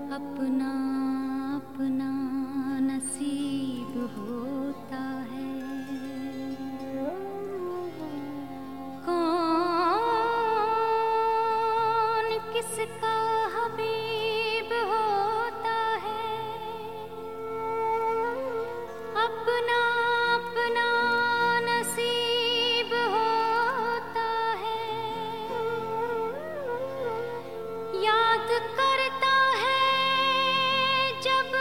अपना अपना नसीब होता है। कौन किसका हबीब होता है, अपना अपना नसीब होता है। याद करता है जब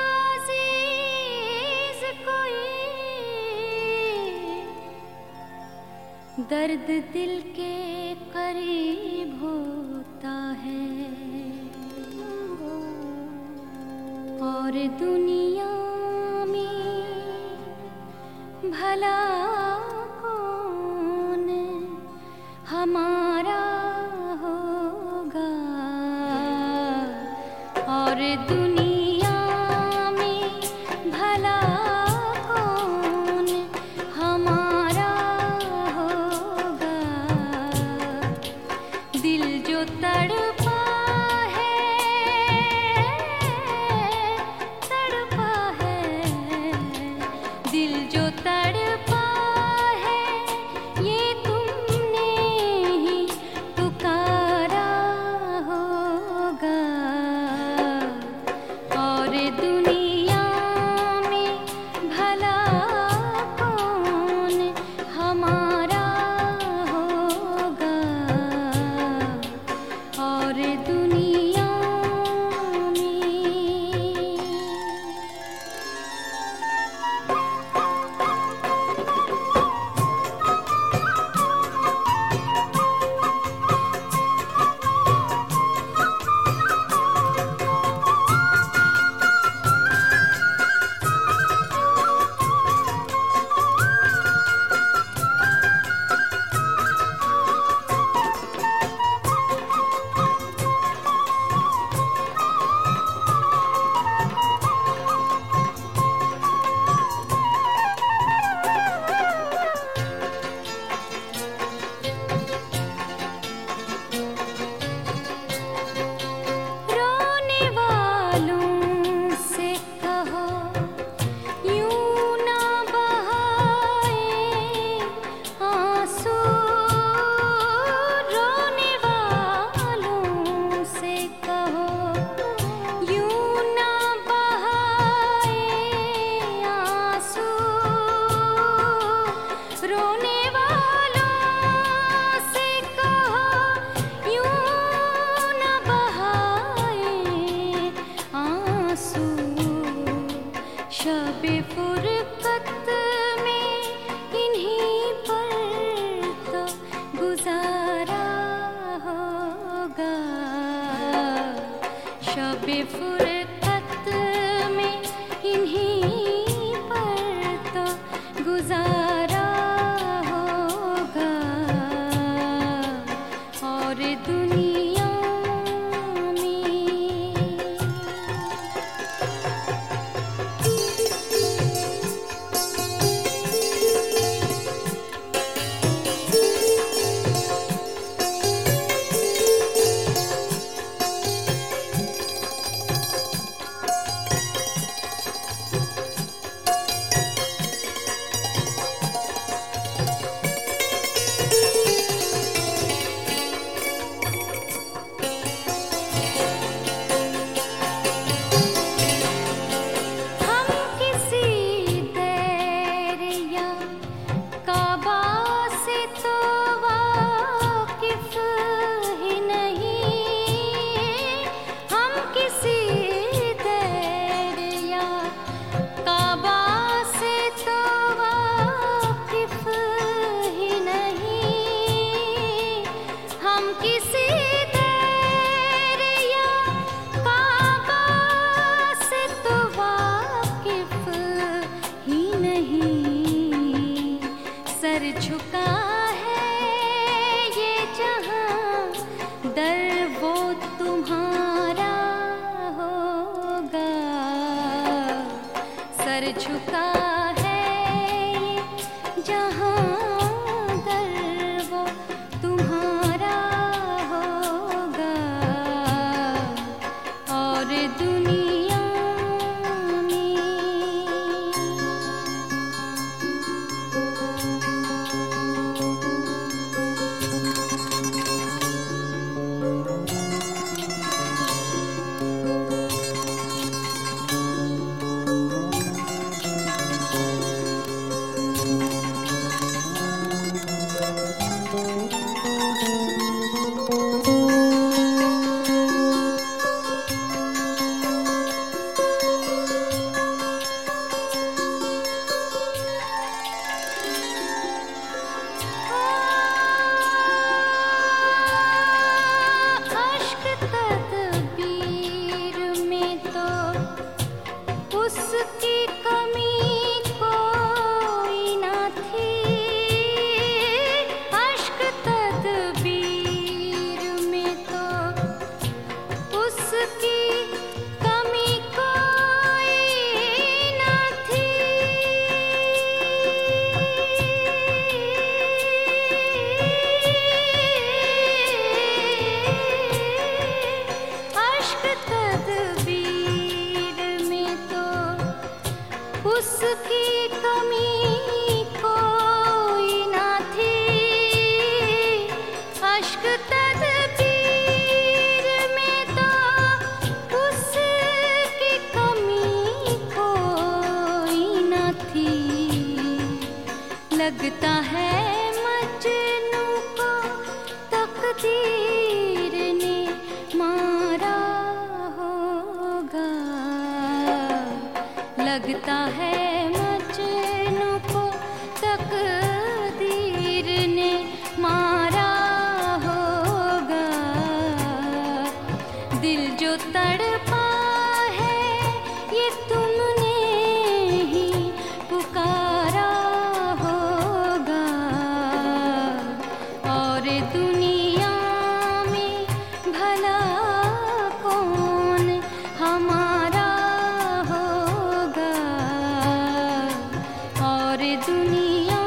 अजीज कोई, दर्द दिल के करीब होता है। और दुनिया में भला कौन हमारा होगा। और दुनिया में भला कौन हमारा होगा। दिल जो तड़पा है, तड़पा है, दिल जो तड़पा है, ये तुमने ही पुकारा होगा। और दुनिया में भला कौन हमारा होगा। और दुनिया शबे फुरकत में इन्हीं पर तो गुजारा होगा। शबे फुरकत में इन्हीं पर तो गुजारा होगा। और दुनिया झुका है ये जहां, दर वो तुम्हारा होगा। सर झुका है ये जहां, दर वो तुम्हारा होगा। और दुनिया में उसकी कमी कोई ना थी, अश्क तदबीर में तो उसकी कमी कोई ना थी। अश्क तदबीर में तो उसकी कमी कोई ना थी, अश्क तदबीर में तो उसकी कमी कोई ना थी। लगता है मजनू को तकदीर ने मारा होगा, लगता है मजनू को तकदीर ने मारा होगा। दिल जो तड़पा है ये तुमने ही पुकारा होगा, और दुनिया में भला कौन हमारा होगा, और दुनिया